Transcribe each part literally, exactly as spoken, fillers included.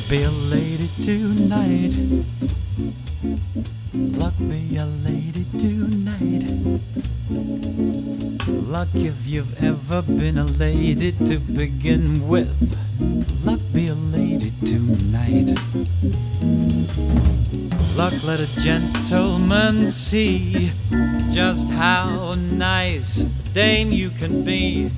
be a lady tonight. Luck be a lady tonight. Luck if you've ever been a lady to begin with. Luck be a lady tonight. Luck let a gentleman see just how nice a dame you can be.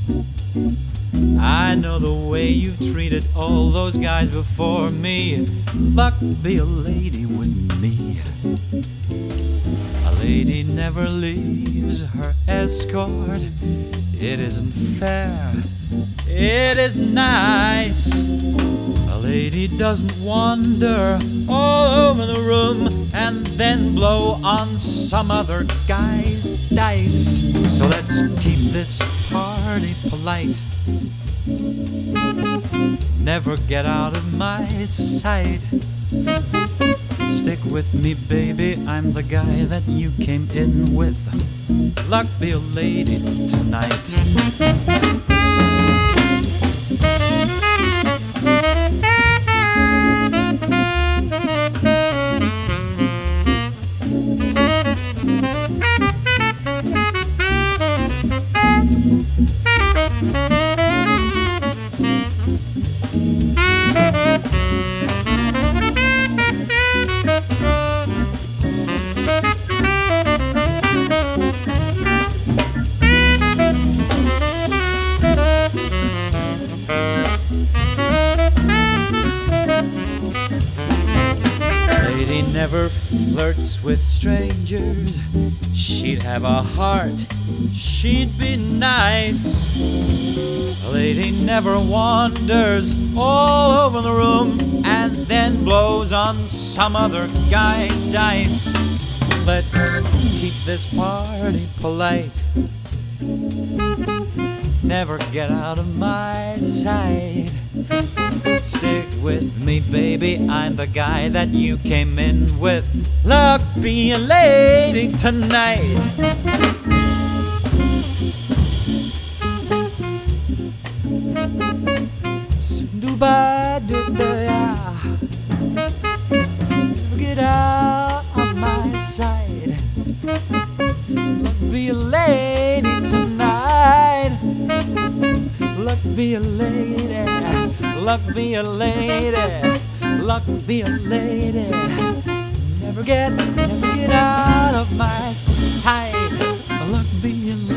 I know the way you've treated all those guys before me. Luck be a lady with me. A lady never leaves her escort. It isn't fair, it isn't nice. A lady doesn't wander all over the room and then blow on some other guy's dice. So let's keep this party polite. Never get out of my sight. Stick with me, baby, I'm the guy that you came in with. Luck be a lady tonight. Lady never flirts with strangers. She'd have a heart, she'd be nice. A lady never wanders all over the room and then blows on some other guy's dice. Let's keep this party polite. Never get out of my sight. Stick with me, baby, I'm the guy that you came in with. Luck be a lady tonight. Do-ba-do-ba-ya. Get out of my sight. Luck be a lady tonight. Luck be a lady. Luck be a lady. Luck be a lady. Never get, never get out of my sight. Luck be a lady.